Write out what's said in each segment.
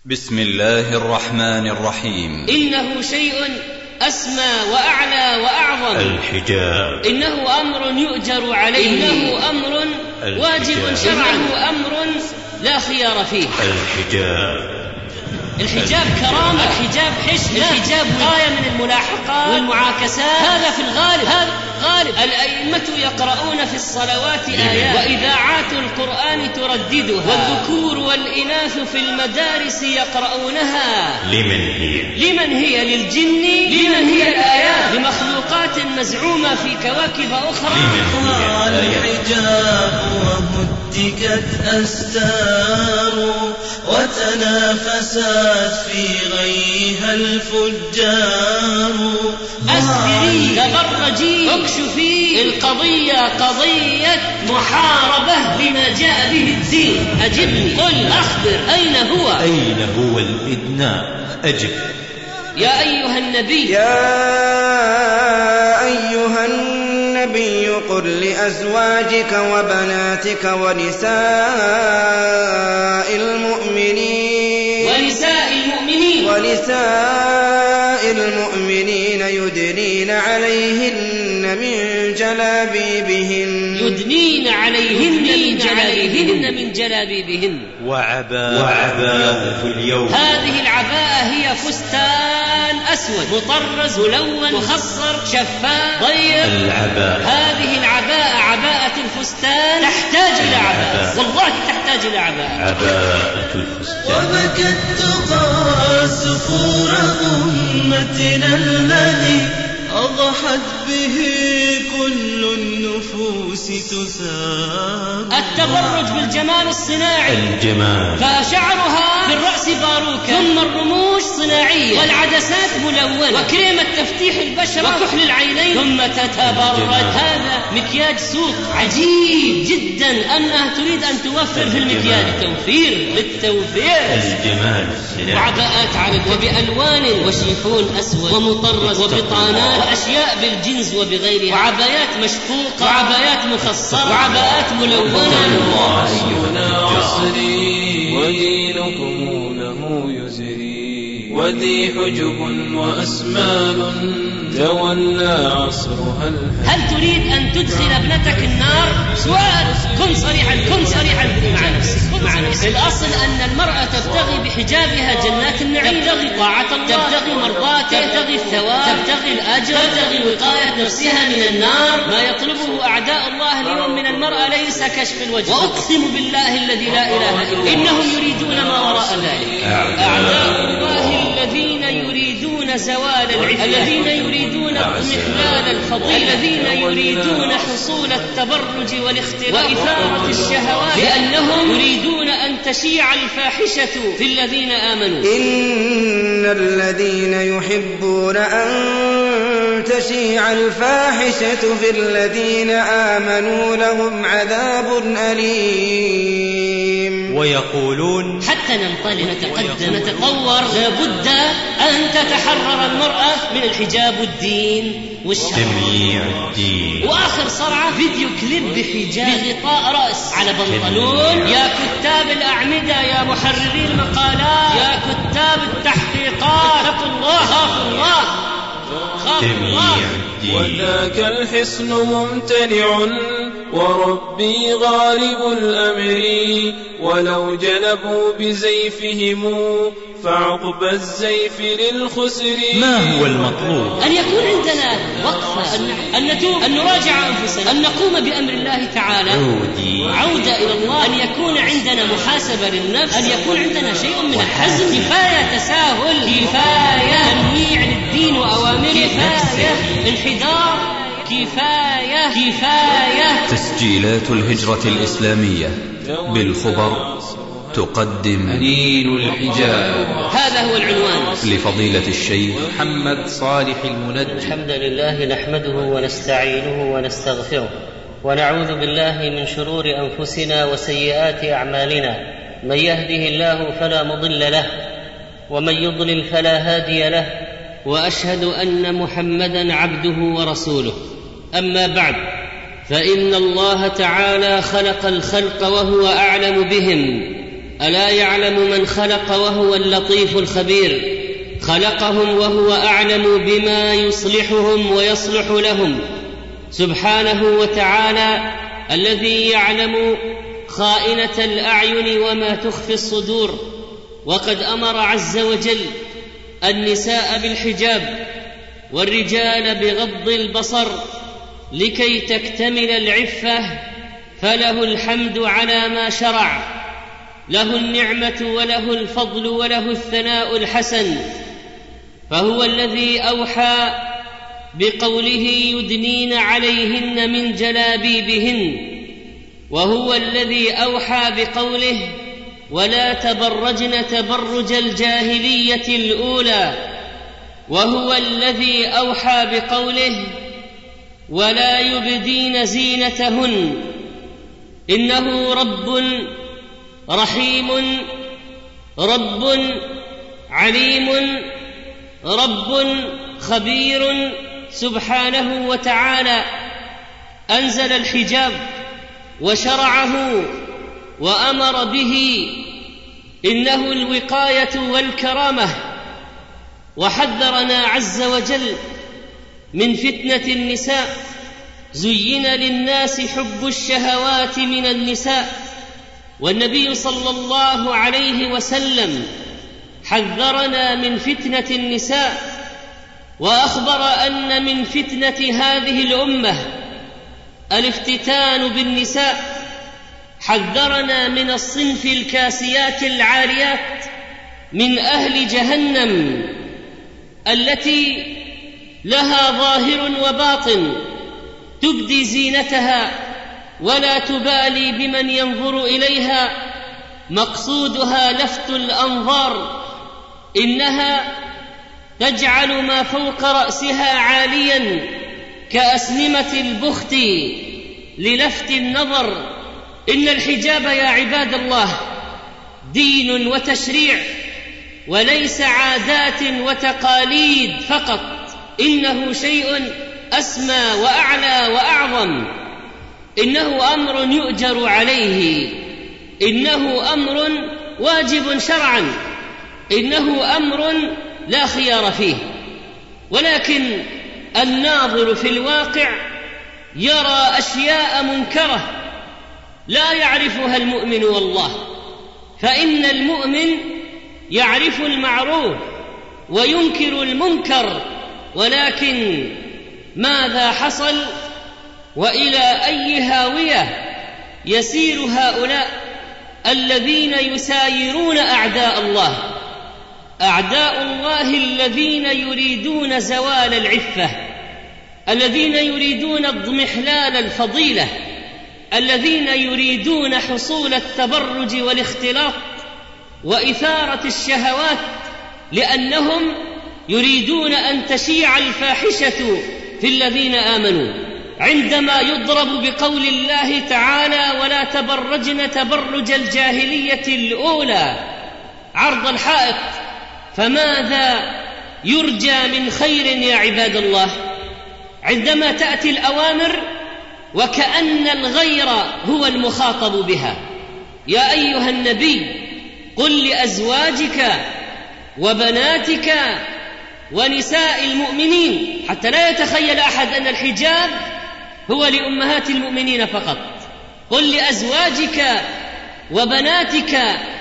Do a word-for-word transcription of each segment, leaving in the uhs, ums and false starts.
بسم الله الرحمن الرحيم. إنه شيء أسمى وأعلى وأعظم. الحجاب إنه أمر يؤجر عليه. إنه أمر واجب شرعا. إنه أمر لا خيار فيه. الحجاب الحجاب كرامة، الحجاب حشمة، الحجاب غاية من الملاحقات والمعاكسات. هذا في الغالب، هذا غالب. الأئمة يقرؤون في الصلوات آيات وإذاعات القرآن ترددها، والذكور والإناث في المدارس يقرؤونها. لمن هي؟ لمن هي؟ للجن. لمن هي الآيات؟ لمخلوقات مزعومة في كواكب أخرى. لمن هي الحجاب وهتكت أستار وتنافسات في غيها الفجار. أسبري تغرجي اكشفي، القضية قضية محاربة بما جاء به الدين. أجبني، قل أخبر، أين هو؟ أين هو الإدناء؟ أجب. يا أيها النبي، يا أيها النبي قل لأزواجك وبناتك ونساء المؤمنين ونساء المؤمنين ونساء المؤمنين يدنين عليهن من جلابيبهن يدنين عليهن من جلابيبهن من جلابيبهن وعباءة اليوم. هذه العباءة هي فستان أسود مطرز ملون مخصر شفاف ضيق. العباءة، هذه العباءة عباءة الفستان تحتاج إلى عباءة، والله تحتاج إلى عباءة. عباءة الفستان. وبكت تقى سفور أمتنا الذي أضحت به كل النفوس تثاب. التبرج بالجمال الصناعي، الجمال، فشعرها بالرأس باروكة، ثم الرموش صناعية، والعدسات ملونة، وكريمة تفتيح البشرة، وكحل العينين، ثم تتبرج. هذا مكياج سوق عجيب جدا أنها تريد أن توفر في المكياج توفير للتوفير. الجمال الصناعي، وعباءات عرض وبألوان وشيفون أسود ومطرز وبطانات وأشياء بالجنس وبغيرها، وعبايات مشقوقة وعبايات مخصرة وعباءات ملونة. أينا عصري ودينكم له يزري، وذي حجب وأسمال تولى عصرها الهدى. هل تريد أن تدخل ابنتك النار؟ سؤال، كن صريحا، كن صريحا مع نفسك، مع نفسك. الأصل أن المرأة تبتغي بحجابها جنات النعيم، تبتغي طاعة الله، تبتغي مرضاته، تبتغي الثواب، تبتغي الأجر، تبتغي وقاية نفسها من النار. ما يطلبه أعداء الله اليوم من المرأة ليس كشف الوجه، وأقسم بالله الذي لا إله إلا هو إنهم يريدون ما وراء ذلك. أعداء الله الذين يريدون زوال العفة، الذين يريدون اضمحلال الفضيلة، الذين يريدون حصول التبرج والاختلاط وإثارة الشهوات، لأنهم يريدون أن تشيع الفاحشة في الذين آمنوا. إن الذين يحبون أن تشيع الفاحشة في الذين آمنوا لهم عذاب أليم. ويقولون حتى ننطلق نتقدم نتطور لابد أن تتحرر المرأة من الحجاب والدين والشرع، تمييع الدين. وآخر صرعة فيديو كليب بحجاب بغطاء رأس على بنطلون. يا كتاب الأعمدة، يا محرري المقالات، يا كتاب التحقيقات، اتقوا الله، خافوا الله، خافوا الله. وذاك الحصن ممتنع وربي غالب الأمر، ولو جلبوا بزيفهم فعقب الزيف للخسر. ما هو المطلوب؟ أن يكون عندنا وقفة، أن, أن نتوب، أن نراجع أنفسنا، أن نقوم بأمر الله تعالى، عودي عودة إلى الله، أن يكون عندنا محاسبة للنفس، أن يكون عندنا شيء من الحزم. كفاية تساهل، كفاية تنويع للدين وأوامره، كفاية انحدار، كفاية كفاية. تسجيلات الهجرة الإسلامية بالخبر تقدم أنين الحجاب. هذا هو العنوان. لفضيلة الشيخ محمد صالح المنجم. الحمد لله نحمده ونستعينه ونستغفره، ونعوذ بالله من شرور أنفسنا وسيئات أعمالنا. من يهده الله فلا مضل له، ومن يضلل فلا هادي له، وأشهد أن محمدا عبده ورسوله. أما بعد، فإن الله تعالى خلق الخلق وهو أعلم بهم، ألا يعلم من خلق وهو اللطيف الخبير؟ خلقهم وهو أعلم بما يصلحهم ويصلح لهم سبحانه وتعالى، الذي يعلم خائنة الأعين وما تخفي الصدور. وقد أمر عز وجل النساء بالحجاب والرجال بغض البصر لكي تكتمل العفة، فله الحمد على ما شرع، له النعمة وله الفضل وله الثناء الحسن. فهو الذي أوحى بقوله يدنين عليهن من جلابيبهن، وهو الذي أوحى بقوله ولا تبرجن تبرج الجاهلية الأولى، وهو الذي أوحى بقوله ولا يبدين زينتهن، إنه رب رحيم رب عليم رب خبير سبحانه وتعالى. أنزل الحجاب وشرعه وأمر به، إنه الوقاية والكرامة. وحذرنا عز وجل من فتنة النساء. زين للناس حب الشهوات من النساء، والنبي صلى الله عليه وسلم حذرنا من فتنة النساء، وأخبر أن من فتنة هذه الأمة الافتتان بالنساء. حذرنا من الصنف الكاسيات العاريات من أهل جهنم التي لها ظاهر وباطن، تبدي زينتها ولا تبالي بمن ينظر إليها، مقصودها لفت الأنظار. إنها تجعل ما فوق رأسها عاليا كأسنمة البخت للفت النظر. إن الحجاب يا عباد الله دين وتشريع، وليس عادات وتقاليد فقط، إنه شيء أسمى وأعلى وأعظم. إنه أمر يؤجر عليه، إنه أمر واجب شرعا، إنه أمر لا خيار فيه. ولكن الناظر في الواقع يرى أشياء منكرة لا يعرفها المؤمن والله. فإن المؤمن يعرف المعروف وينكر المنكر، ولكن ماذا حصل وإلى أي هاوية يسير هؤلاء الذين يسايرون أعداء الله؟ أعداء الله الذين يريدون زوال العفة، الذين يريدون اضمحلال الفضيلة، الذين يريدون حصول التبرج والاختلاط وإثارة الشهوات، لأنهم يريدون أن تشيع الفاحشة في الذين آمنوا. عندما يضرب بقول الله تعالى ولا تبرجن تبرج الجاهلية الأولى عرض الحائط، فماذا يرجى من خير يا عباد الله؟ عندما تأتي الأوامر وكأن الغير هو المخاطب بها. يا أيها النبي قل لأزواجك وبناتك ونساء المؤمنين، حتى لا يتخيل أحد أن الحجاب هو لأمهات المؤمنين فقط. قل لأزواجك وبناتك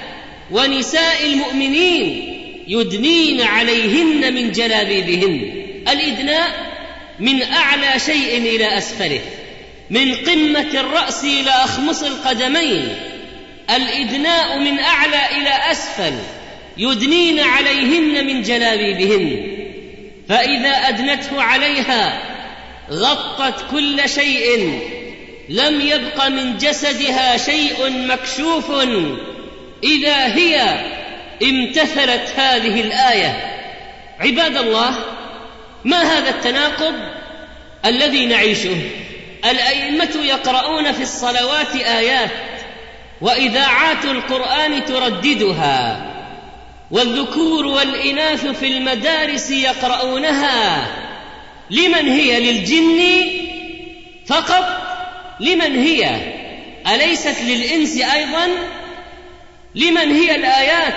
ونساء المؤمنين يدنين عليهن من جلابيبهن. الإدناء من أعلى شيء إلى أسفله، من قمة الرأس إلى أخمص القدمين. الإدناء من أعلى إلى أسفل، يدنين عليهن من جلابيبهن. فإذا أدنته عليها غطت كل شيء، لم يبق من جسدها شيء مكشوف، إذا هي امتثلت هذه الآية. عباد الله، ما هذا التناقض الذي نعيشه؟ الأئمة يقرؤون في الصلوات آيات، وإذاعات القرآن ترددها، والذكور والإناث في المدارس يقرؤونها. لمن هي؟ للجن فقط؟ لمن هي؟ أليست للإنس أيضا؟ لمن هي الآيات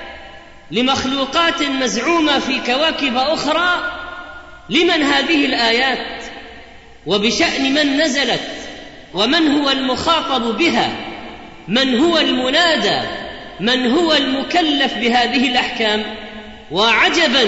لمخلوقات مزعومة في كواكب أخرى؟ لمن هذه الآيات؟ وبشأن من نزلت؟ ومن هو المخاطب بها؟ من هو المنادى؟ من هو المكلف بهذه الأحكام؟ وعجبا،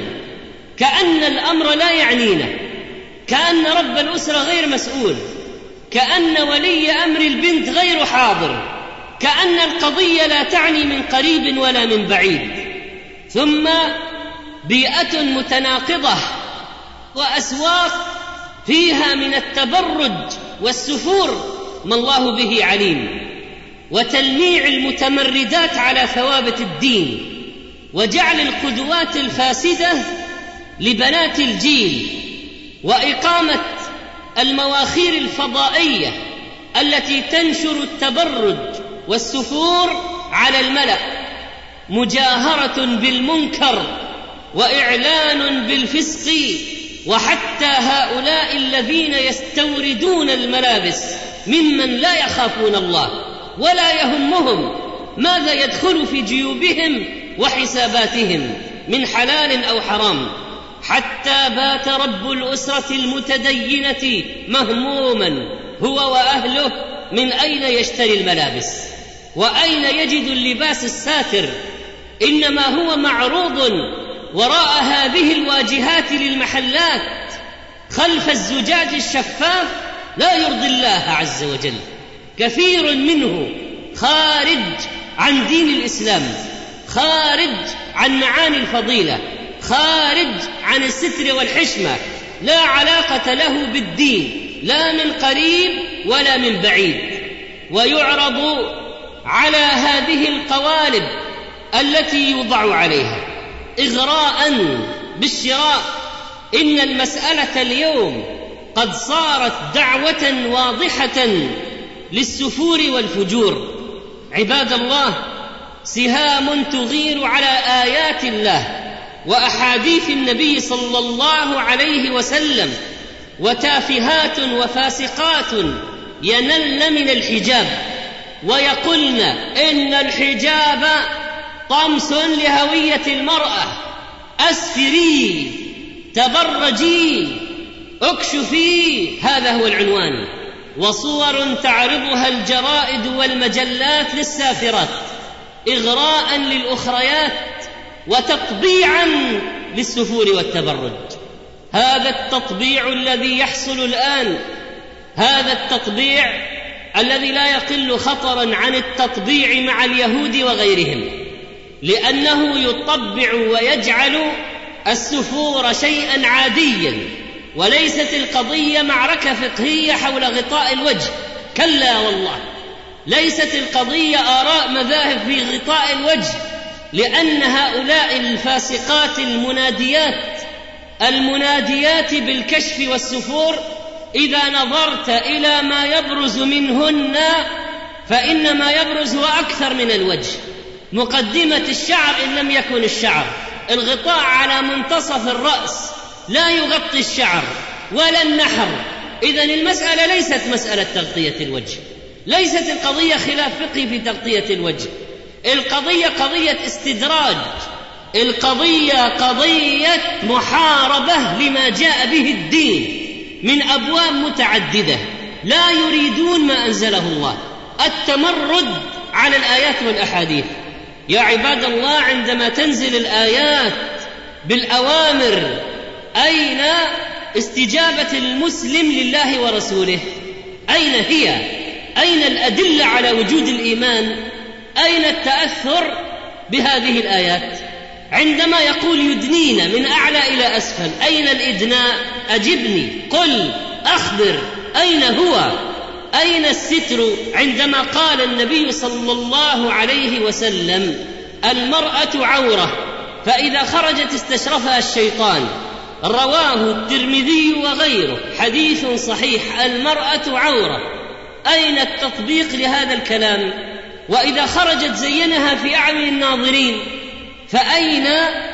كأن الأمر لا يعنينا، كأن رب الأسرة غير مسؤول، كأن ولي أمر البنت غير حاضر، كأن القضية لا تعني من قريب ولا من بعيد. ثم بيئة متناقضة وأسواق فيها من التبرج والسفور ما الله به عليم، وتلميع المتمردات على ثوابت الدين، وجعل القدوات الفاسدة لبنات الجيل، وإقامة المواخير الفضائية التي تنشر التبرج والسفور على الملأ، مجاهرة بالمنكر وإعلان بالفسق. وحتى هؤلاء الذين يستوردون الملابس ممن لا يخافون الله ولا يهمهم ماذا يدخل في جيوبهم وحساباتهم من حلال أو حرام، حتى بات رب الأسرة المتدينة مهموما هو وأهله من أين يشتري الملابس وأين يجد اللباس الساتر. إنما هو معروض وراء هذه الواجهات للمحلات خلف الزجاج الشفاف لا يرضي الله عز وجل. كثير منه خارج عن دين الإسلام، خارج عن معاني الفضيلة، خارج عن الستر والحشمة، لا علاقة له بالدين لا من قريب ولا من بعيد. ويعرض على هذه القوالب التي يوضع عليها إغراء بالشراء. إن المسألة اليوم قد صارت دعوة واضحة للسفور والفجور. عباد الله، سهام تغير على آيات الله وأحاديث النبي صلى الله عليه وسلم، وتافهات وفاسقات ينلن من الحجاب ويقولن إن الحجاب طمس لهوية المرأة، أسفري، تبرجي، اكشفي، هذا هو العنوان. وصور تعرضها الجرائد والمجلات للسافرات إغراء للأخريات وتطبيعا للسفور والتبرج. هذا التطبيع الذي يحصل الآن، هذا التطبيع الذي لا يقل خطرا عن التطبيع مع اليهود وغيرهم، لأنه يطبع ويجعل السفور شيئا عاديا، وليست القضية معركة فقهية حول غطاء الوجه، كلا والله، ليست القضية آراء مذاهب في غطاء الوجه، لأن هؤلاء الفاسقات المناديات المناديات بالكشف والسفور إذا نظرت إلى ما يبرز منهن فإن ما يبرز هو أكثر من الوجه، مقدمة الشعر إن لم يكن الشعر، الغطاء على منتصف الرأس لا يغطي الشعر ولا النحر. إذن المسألة ليست مسألة تغطية الوجه، ليست القضية خلاف فقهي في تغطية الوجه، القضية قضية استدراج، القضية قضية محاربة لما جاء به الدين من أبواب متعددة، لا يريدون ما أنزله الله، التمرد على الآيات والأحاديث. يا عباد الله، عندما تنزل الآيات بالأوامر أين استجابة المسلم لله ورسوله؟ أين هي؟ أين الأدلة على وجود الإيمان؟ أين التأثر بهذه الآيات؟ عندما يقول يدنين من أعلى إلى أسفل، أين الإدناء؟ أجبني، قل، أخبر، أين هو؟ أين الستر؟ عندما قال النبي صلى الله عليه وسلم المرأة عورة فإذا خرجت استشرفها الشيطان، رواه الترمذي وغيره، حديث صحيح، المرأة عورة. أين التطبيق لهذا الكلام؟ وإذا خرجت زينها في أعين الناظرين، فأين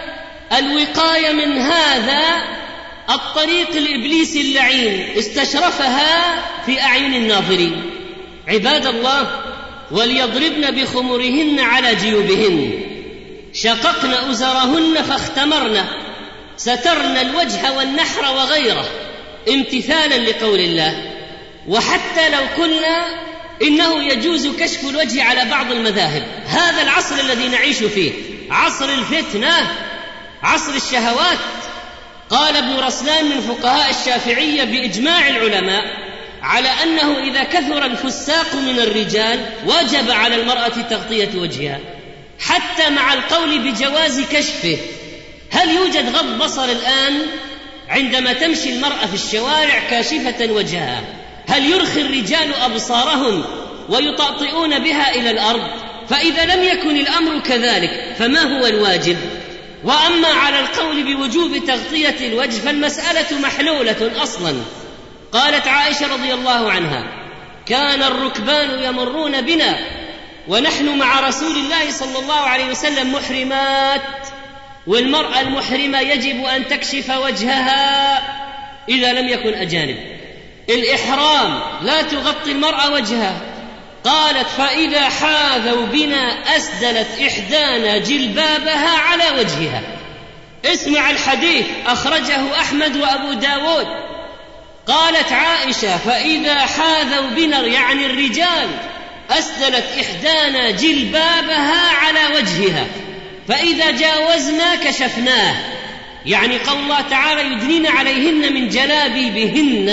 الوقاية من هذا الطريق الإبليس اللعين؟ استشرفها في أعين الناظرين. عباد الله، وليضربن بخمرهن على جيوبهن، شققن أزرهن فاختمرن، سترن الوجه والنحر وغيره، امتثالا لقول الله. وحتى لو قلنا إنه يجوز كشف الوجه على بعض المذاهب، هذا العصر الذي نعيش فيه عصر الفتنة، عصر الشهوات. قال ابن رسلان من فقهاء الشافعية بإجماع العلماء على أنه إذا كثر الفساق من الرجال وجب على المرأة تغطية وجهها، حتى مع القول بجواز كشفه. هل يوجد غض بصر الآن عندما تمشي المرأة في الشوارع كاشفة وجهها؟ هل يرخي الرجال أبصارهم ويطأطئون بها إلى الأرض؟ فإذا لم يكن الأمر كذلك فما هو الواجب؟ وأما على القول بوجوب تغطية الوجه فالمسألة محلولة أصلا. قالت عائشة رضي الله عنها: كان الركبان يمرون بنا ونحن مع رسول الله صلى الله عليه وسلم محرمات، والمرأة المحرمة يجب أن تكشف وجهها إذا لم يكن أجانب. الإحرام لا تغطي المرأة وجهها. قالت: فإذا حاذوا بنا أسدلت إحدانا جلبابها على وجهها. اسمع الحديث، أخرجه أحمد وأبو داود. قالت عائشة: فإذا حاذوا بنا يعني الرجال أسدلت إحدانا جلبابها على وجهها، فإذا جاوزنا كشفناه، يعني قول الله تعالى: يدنين عليهن من جلابيبهن.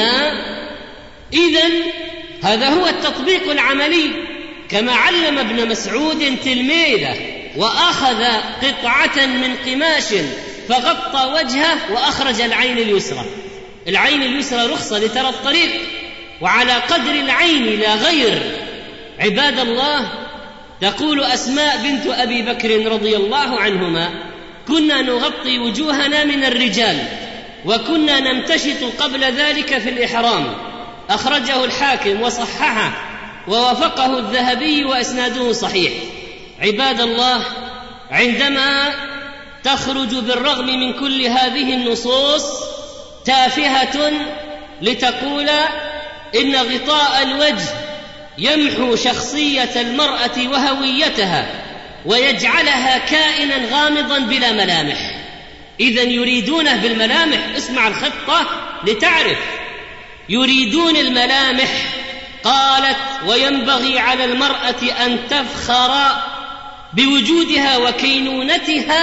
إذن هذا هو التطبيق العملي، كما علم ابن مسعود تلميذه وأخذ قطعة من قماش فغطى وجهه وأخرج العين اليسرى. العين اليسرى رخصة لترى الطريق، وعلى قدر العين لا غير. عباد الله، تقول أسماء بنت أبي بكر رضي الله عنهما: كنا نغطي وجوهنا من الرجال، وكنا نمتشط قبل ذلك في الإحرام. أخرجه الحاكم وصححه ووافقه الذهبي وإسناده صحيح. عباد الله، عندما تخرج بالرغم من كل هذه النصوص تافهة لتقول إن غطاء الوجه يمحو شخصية المرأة وهويتها ويجعلها كائنا غامضا بلا ملامح، إذن يريدونه بالملامح. اسمع الخطة لتعرف، يريدون الملامح. قالت: وينبغي على المرأة أن تفخر بوجودها وكينونتها.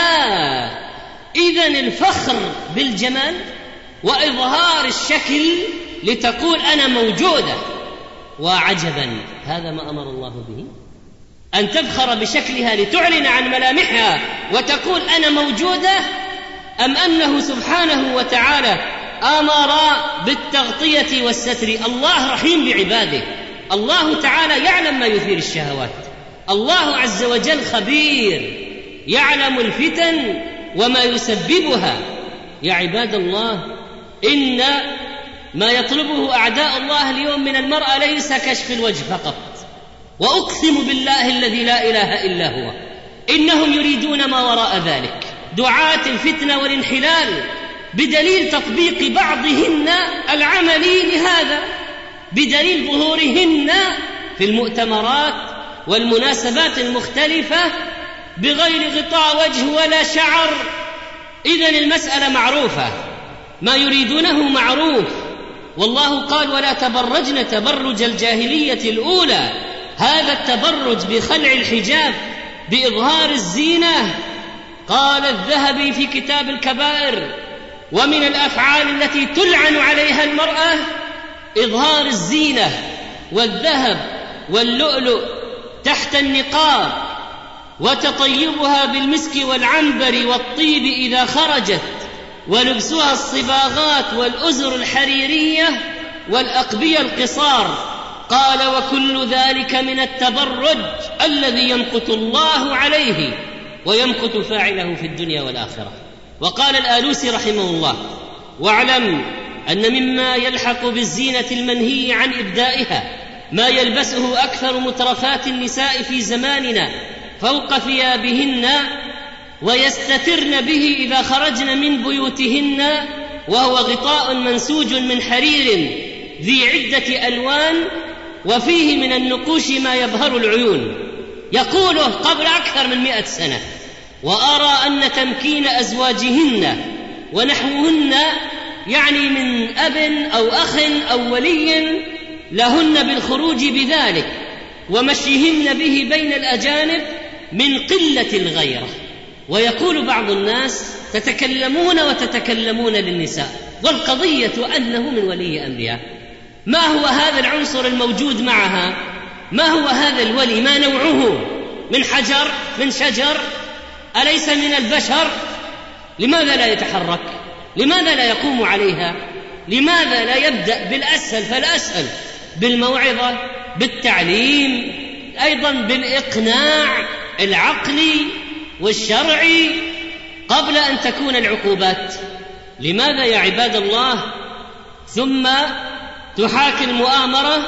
إذن الفخر بالجمال وإظهار الشكل لتقول أنا موجودة. وعجبا، هذا ما أمر الله به، أن تفخر بشكلها لتعلن عن ملامحها وتقول أنا موجودة، أم أنه سبحانه وتعالى أمر بالتغطية والستر؟ الله رحيم بعباده، الله تعالى يعلم ما يثير الشهوات، الله عز وجل خبير، يعلم الفتن وما يسببها. يا عباد الله، إن ما يطلبه أعداء الله اليوم من المرأة ليس كشف الوجه فقط، وأقسم بالله الذي لا إله إلا هو إنهم يريدون ما وراء ذلك، دعاة الفتنة والانحلال، بدليل تطبيق بعضهن العملي لهذا، بدليل ظهورهن في المؤتمرات والمناسبات المختلفة بغير غطاء وجه ولا شعر. إذن المسألة معروفة، ما يريدونه معروف. والله قال: ولا تبرجن تبرج الجاهلية الأولى. هذا التبرج بخلع الحجاب، بإظهار الزينة. قال الذهبي في كتاب الكبائر: ومن الأفعال التي تلعن عليها المرأة إظهار الزينة والذهب واللؤلؤ تحت النقاب، وتطيبها بالمسك والعنبر والطيب إذا خرجت، ولبسها الصباغات والأزر الحريرية والأقبية القصار. قال: وكل ذلك من التبرج الذي يمقت الله عليه ويمقت فاعله في الدنيا والآخرة. وقال الآلوسي رحمه الله: واعلم أن مما يلحق بالزينة المنهي عن إبدائها ما يلبسه أكثر مترفات النساء في زماننا فوق ثيابهن ويستترن به إذا خرجن من بيوتهن، وهو غطاء منسوج من حرير ذي عدة ألوان وفيه من النقوش ما يبهر العيون، يقوله قبل أكثر من مئة سنة. وأرى أن تمكين أزواجهن ونحوهن، يعني من أب أو أخ أو ولي لهن بالخروج بذلك ومشيهن به بين الأجانب من قلة الغيرة. ويقول بعض الناس تتكلمون وتتكلمون للنساء، والقضية أنه من ولي أمرها. ما هو هذا العنصر الموجود معها؟ ما هو هذا الولي؟ ما نوعه؟ من حجر؟ من شجر؟ أليس من البشر؟ لماذا لا يتحرك؟ لماذا لا يقوم عليها؟ لماذا لا يبدأ بالأسهل فالأسهل، بالموعظة، بالتعليم، أيضا بالإقناع العقلي والشرعي قبل أن تكون العقوبات؟ لماذا يا عباد الله؟ ثم تحاكي المؤامرة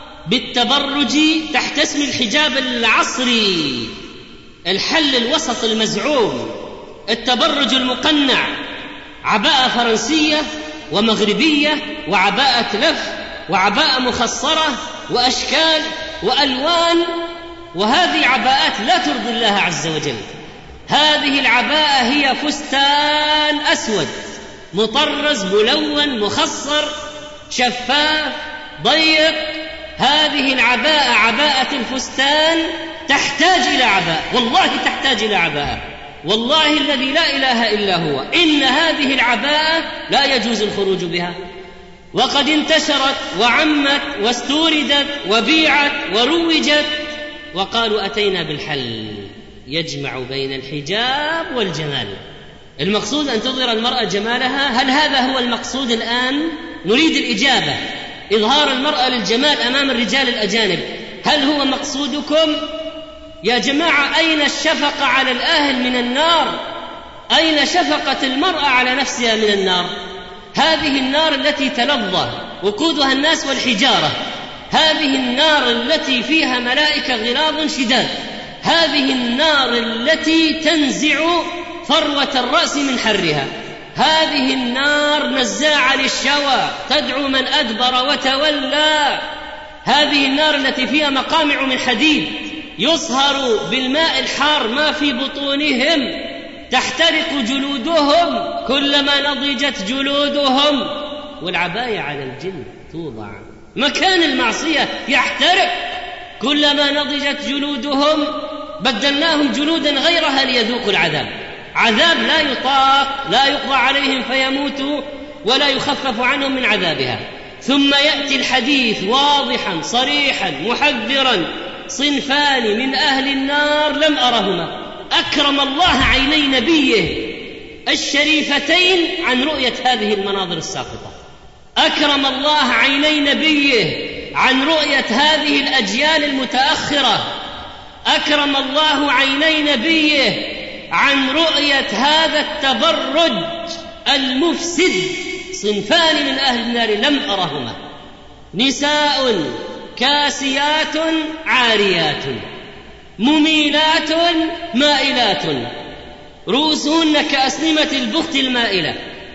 بالتبرج تحت اسم الحجاب العصري، الحل الوسط المزعوم، التبرج المقنع، عباءة فرنسية ومغربية وعباءة لف وعباءة مخصرة وأشكال وألوان، وهذه عباءات لا ترضي الله عز وجل. هذه العباءة هي فستان أسود مطرز ملون مخصر شفاف ضيق. هذه العباءة عباءة الفستان تحتاج إلى عباءة، والله تحتاج إلى عباءة، والله الذي لا إله إلا هو، إن هذه العباءة لا يجوز الخروج بها. وقد انتشرت وعمت واستوردت وبيعت وروجت، وقالوا أتينا بالحل يجمع بين الحجاب والجمال. المقصود أن تظهر المرأة جمالها. هل هذا هو المقصود الآن؟ نريد الإجابة. إظهار المرأة للجمال أمام الرجال الأجانب، هل هو مقصودكم؟ يا جماعة، أين الشفقة على الأهل من النار؟ أين شفقة المرأة على نفسها من النار؟ هذه النار التي تلظى وقودها الناس والحجارة، هذه النار التي فيها ملائكة غلاظ شداد، هذه النار التي تنزع فروة الرأس من حرها، هذه النار نزاعة للشوى تدعو من أدبر وتولى، هذه النار التي فيها مقامع من حديد يصهر بالماء الحار ما في بطونهم، تحترق جلودهم كلما نضجت جلودهم، والعباية على الجلد توضع مكان المعصية يحترق كلما نضجت جلودهم، بدلناهم جلودا غيرها ليذوقوا العذاب، عذاب لا يطاق، لا يقضى عليهم فيموتوا ولا يخفف عنهم من عذابها. ثم يأتي الحديث واضحا صريحا محذرا: صنفان من أهل النار لم أرهما. أكرم الله عيني نبيه الشريفتين عن رؤية هذه المناظر الساقطة، أكرم الله عيني نبيه عن رؤية هذه الأجيال المتأخرة، أكرم الله عيني نبيه عن رؤية هذا التبرج المفسد. صنفان من أهل النار لم أرهما: نساء كاسيات عاريات مميلات مائلات رؤوسهن كأسنمة البخت المائلة.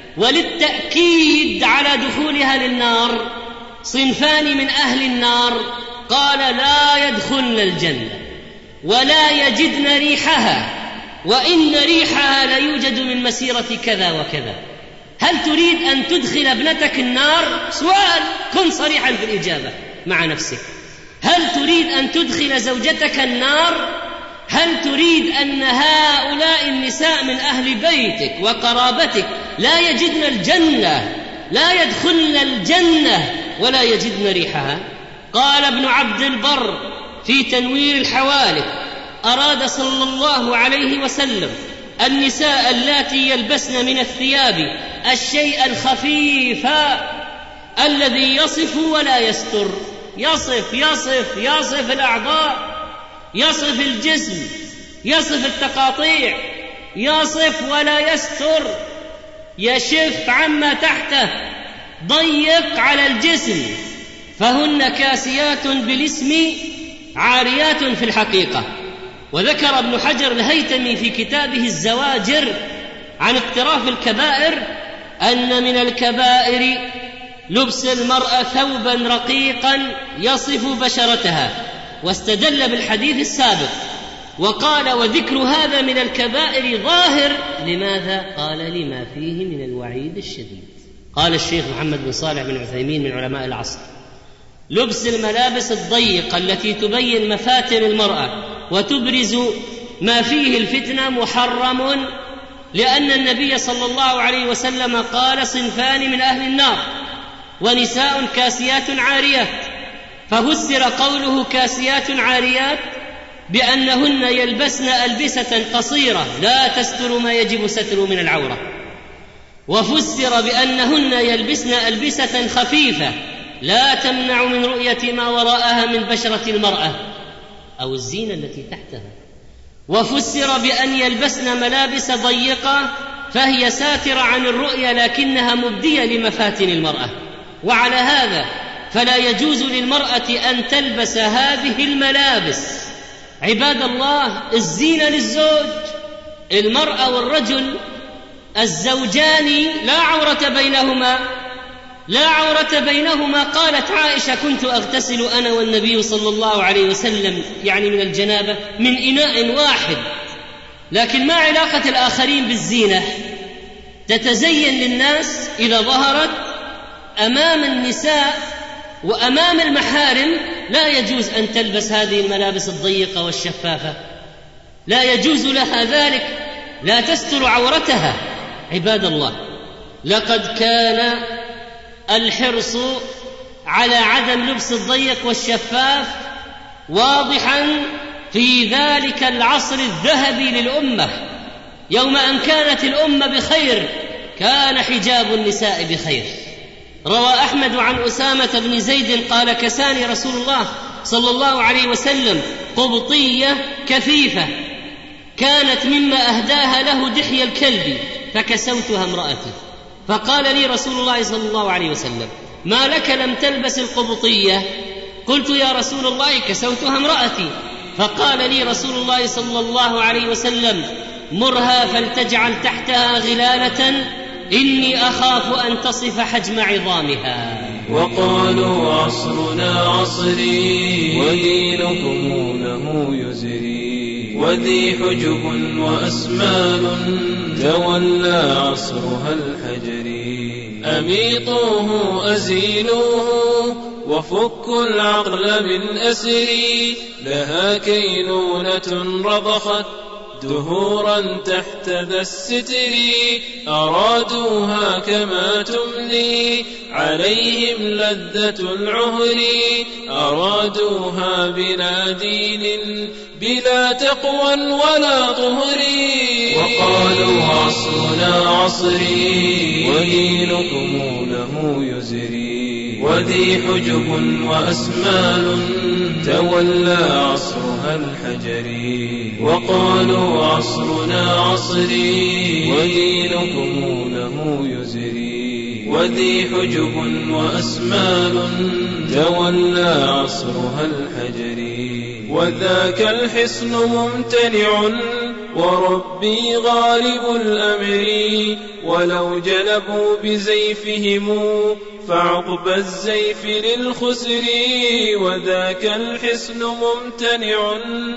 وللتأكيد على دخولها للنار: صنفان من أهل النار قال لا يدخلن الجنة ولا يجدن ريحها، وإن ريحها لا يوجد من مسيرة كذا وكذا. هل تريد أن تدخل ابنتك النار؟ سؤال، كن صريحا في الإجابة مع نفسك. هل تريد أن تدخل زوجتك النار؟ هل تريد أن هؤلاء النساء من أهل بيتك وقرابتك لا يجدن الجنة، لا يدخلن الجنة ولا يجدن ريحها؟ قال ابن عبد البر في تنوير الحوالك: أراد صلى الله عليه وسلم النساء اللاتي يلبسن من الثياب الشيء الخفيف الذي يصف ولا يستر. يصف يصف يصف الأعضاء، يصف الجسم، يصف التقاطيع، يصف ولا يستر، يشف عما تحته، ضيق على الجسم. فهن كاسيات بالاسم عاريات في الحقيقة. وذكر ابن حجر الهيتمي في كتابه الزواجر عن اقتراف الكبائر أن من الكبائر لبس المرأة ثوبا رقيقا يصف بشرتها، واستدل بالحديث السابق وقال وذكر هذا من الكبائر ظاهر. لماذا؟ قال لما فيه من الوعيد الشديد. قال الشيخ محمد بن صالح بن عثيمين من علماء العصر: لبس الملابس الضيقة التي تبين مفاتن المرأة وتبرز ما فيه الفتنة محرم، لأن النبي صلى الله عليه وسلم قال: صنفان من أهل النار ونساء كاسيات عاريات. ففسر قوله كاسيات عاريات بأنهن يلبسن ألبسة قصيرة لا تستر ما يجب ستره من العورة، وفسر بأنهن يلبسن ألبسة خفيفة لا تمنع من رؤية ما وراءها من بشرة المرأة أو الزينة التي تحتها، وفسر بأن يلبسن ملابس ضيقة فهي ساترة عن الرؤية لكنها مبدية لمفاتن المرأة. وعلى هذا فلا يجوز للمرأة أن تلبس هذه الملابس. عباد الله، الزينة للزوج، المرأة والرجل الزوجان لا عورة بينهما، لا عورة بينهما. قالت عائشة: كنت أغتسل أنا والنبي صلى الله عليه وسلم، يعني من الجنابة، من إناء واحد. لكن ما علاقة الآخرين بالزينة؟ تتزين للناس إذا ظهرت أمام النساء وأمام المحارم، لا يجوز أن تلبس هذه الملابس الضيقة والشفافة، لا يجوز لها ذلك، لا تستر عورتها. عباد الله، لقد كان الحرص على عدم لبس الضيق والشفاف واضحا في ذلك العصر الذهبي للأمة. يوم أن كانت الأمة بخير كان حجاب النساء بخير. روى أحمد عن أسامة بن زيد قال: كساني رسول الله صلى الله عليه وسلم قبطية كثيفة كانت مما أهداها له دحي الكلب فكسوتها امرأتي. فقال لي رسول الله صلى الله عليه وسلم: ما لك لم تلبس القبطية؟ قلت: يا رسول الله كسوتها امرأتي. فقال لي رسول الله صلى الله عليه وسلم: مرها فلتجعل تحتها غلالة إني أخاف أن تصف حجم عظامها. وقالوا عصرنا عصري ودينكم له يزري، وذي حجب وأسمال تولى عصرها الحجري. أميطوه أزيلوه وفكوا العقل بالأسر، لها كينونة رضخت دهورا تحت ذا الستر. أرادوها كما تملي عليهم لذة العهر، أرادوها بلا دين بلا تقوى ولا طهر. وقالوا عصرنا عصري ودينكم له يزري، وذي حجب وأسمال تولى عصرها الحجري. وقالوا عصرنا عصري ودينكم له يزري، وذي حجب وأسمال تولى عصرها الحجري. وذاك الحصن ممتنع وربي غالب الأمر، ولو جلبوا بزيفهم فعقب الزيف للخسر. وذاك الحصن ممتنع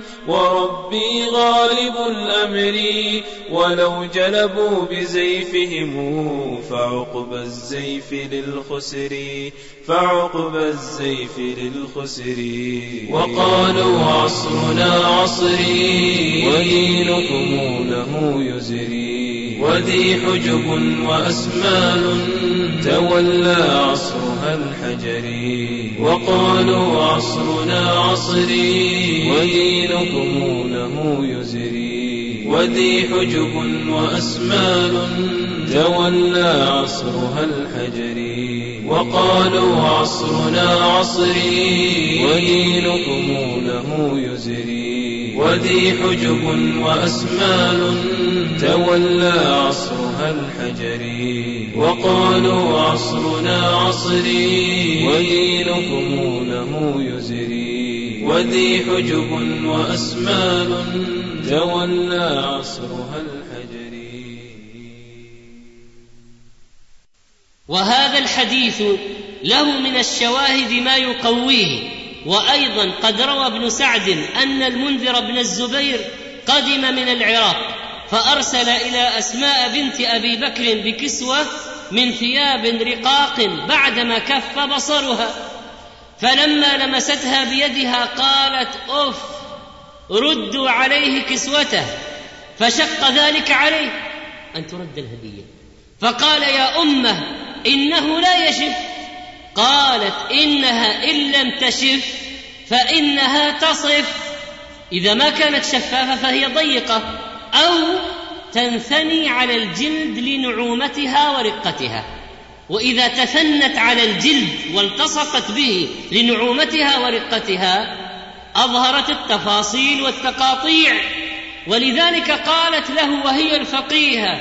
وربي غالب الأمر، ولو جلبوا بزيفهم فعقب الزيف للخسر، فعقب الزيف للخسر. وقالوا عصرنا عصري ودينكم له يزري، وذي حجب وأسمال تولى عصرها الحجري. وقالوا عصرنا عصري ودينكم له يزري، وذي حجب وأسمال تولى عصرها الحجري. وقالوا عصرنا عصري ودينكم له يزري، وذي حجب وأسمال تولى عصرها الحجري. وقالوا عصرنا عصري ودينكم له يزري، وذي حجب وأسمال تولى عصرها الحجري. وهذا الحديث له من الشواهد ما يقويه. وأيضا قد روى ابن سعد أن المنذر بن الزبير قدم من العراق فأرسل إلى أسماء بنت أبي بكر بكسوة من ثياب رقاق بعدما كف بصرها، فلما لمستها بيدها قالت أف ردوا عليه كسوته، فشق ذلك عليه أن ترد الهدية، فقال يا أمه إنه لا يشف. قالت إنها إن لم تشف فإنها تصف، إذا ما كانت شفافة فهي ضيقة، أو تنثني على الجلد لنعومتها ورقتها، وإذا تثنت على الجلد والتصقت به لنعومتها ورقتها أظهرت التفاصيل والتقاطيع. ولذلك قالت له وهي الفقيهة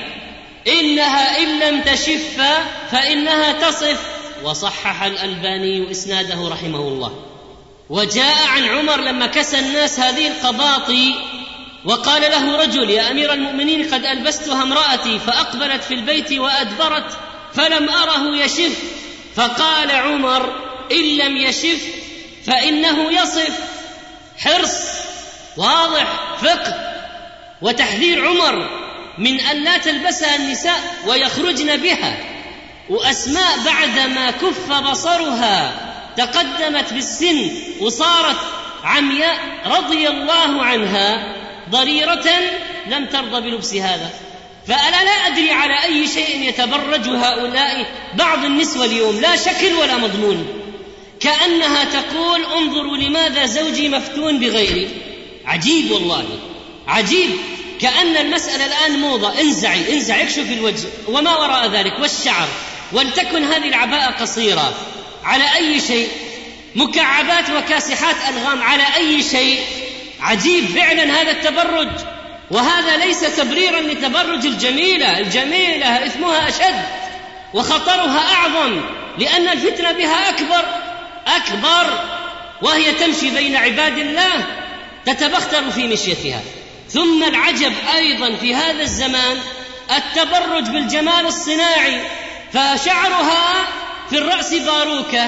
إنها إن لم تشف فإنها تصف. وصحح الألباني إسناده رحمه الله. وجاء عن عمر لما كسى الناس هذه القباطي وقال له رجل يا أمير المؤمنين قد ألبستها امرأتي فأقبلت في البيت وأدبرت فلم أره يشف، فقال عمر إن لم يشف فإنه يصف. حرص واضح، فقه وتحذير عمر من أن لا تلبسها النساء ويخرجن بها. وأسماء بعدما كف بصرها تقدمت بالسن وصارت عمياء رضي الله عنها ضريرة لم ترضى بلبس هذا. فأنا لا أدري على أي شيء يتبرج هؤلاء بعض النسوة اليوم، لا شكل ولا مضمون، كأنها تقول انظروا لماذا زوجي مفتون بغيري. عجيب والله عجيب، كأن المسألة الآن موضة، انزعي انزعي اكشف الوجه وما وراء ذلك والشعر، ولتكن هذه العباءة قصيرة على أي شيء، مكعبات وكاسحات ألغام على أي شيء. عجيب فعلا هذا التبرج، وهذا ليس تبريرا لتبرج الجميلة. الجميلة إثمها أشد وخطرها أعظم، لأن الفتنة بها أكبر أكبر، وهي تمشي بين عباد الله تتبختر في مشيتها. ثم العجب أيضا في هذا الزمان التبرج بالجمال الصناعي، فشعرها في الرأس باروكة،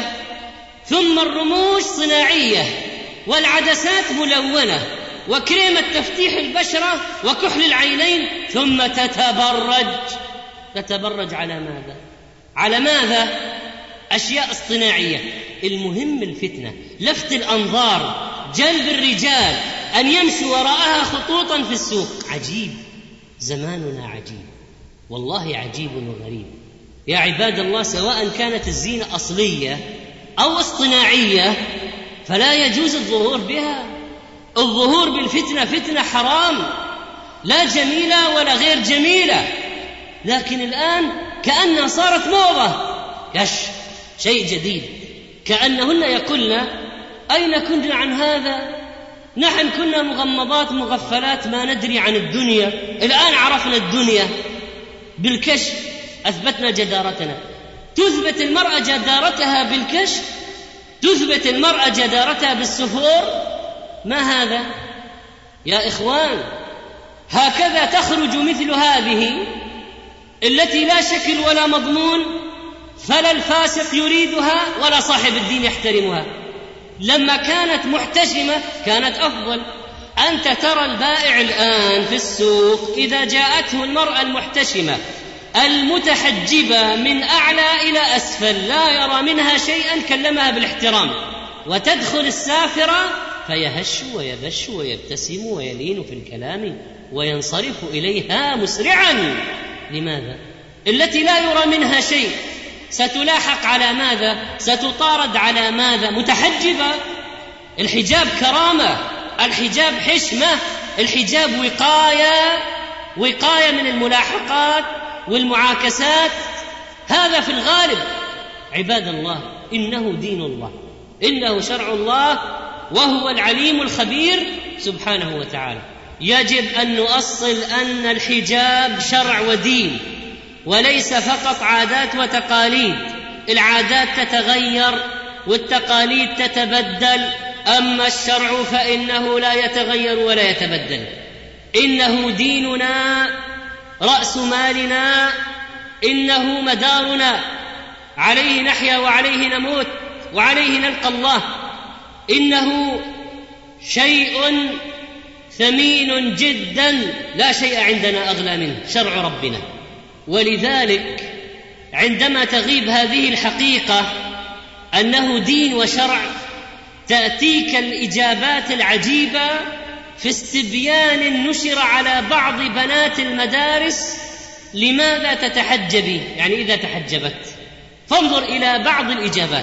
ثم الرموش صناعية، والعدسات ملونة، وكريمة تفتيح البشرة، وكحل العينين، ثم تتبرج. تتبرج على ماذا؟ على ماذا؟ أشياء اصطناعية. المهم الفتنة، لفت الأنظار، جلب الرجال أن يمشوا وراءها خطوطا في السوق. عجيب، زماننا عجيب والله، عجيب وغريب يا عباد الله. سواء كانت الزينة أصلية أو اصطناعية فلا يجوز الظهور بها. الظهور بالفتنة فتنة حرام، لا جميلة ولا غير جميلة. لكن الآن كأنها صارت موضة، يش شيء جديد، كأنهن يقولن أين كنا عن هذا؟ نحن كنا مغمضات مغفلات ما ندري عن الدنيا، الآن عرفنا الدنيا بالكشف، أثبتنا جدارتنا. تثبت المرأة جدارتها بالكشف، تثبت المرأة جدارتها بالسفور. ما هذا يا إخوان؟ هكذا تخرج مثل هذه التي لا شكل ولا مضمون، فلا الفاسق يريدها ولا صاحب الدين يحترمها. لما كانت محتشمة كانت أفضل. أنت ترى البائع الآن في السوق إذا جاءته المرأة المحتشمة المتحجبة من أعلى إلى أسفل لا يرى منها شيئا كلمها بالاحترام، وتدخل السافرة فيهش ويبش ويبتسم ويلين في الكلام وينصرف إليها مسرعا. لماذا؟ التي لا يرى منها شيء ستلاحق على ماذا؟ ستطارد على ماذا؟ متحجبة. الحجاب كرامة، الحجاب حشمة، الحجاب وقاية، وقاية من الملاحقات والمعاكسات. هذا في الغالب. عباد الله، إنه دين الله، إنه شرع الله، وهو العليم الخبير سبحانه وتعالى. يجب أن نؤصل أن الحجاب شرع ودين، وليس فقط عادات وتقاليد. العادات تتغير والتقاليد تتبدل، أما الشرع فإنه لا يتغير ولا يتبدل. إنه ديننا، رأس مالنا، إنه مدارنا. عليه نحيا وعليه نموت وعليه نلقى الله. إنه شيء ثمين جدا، لا شيء عندنا أغلى منه، شرع ربنا. ولذلك عندما تغيب هذه الحقيقة أنه دين وشرع، تأتيك الإجابات العجيبة في استبيان نشر على بعض بنات المدارس لماذا تتحجبي، يعني إذا تحجبت. فانظر إلى بعض الإجابات: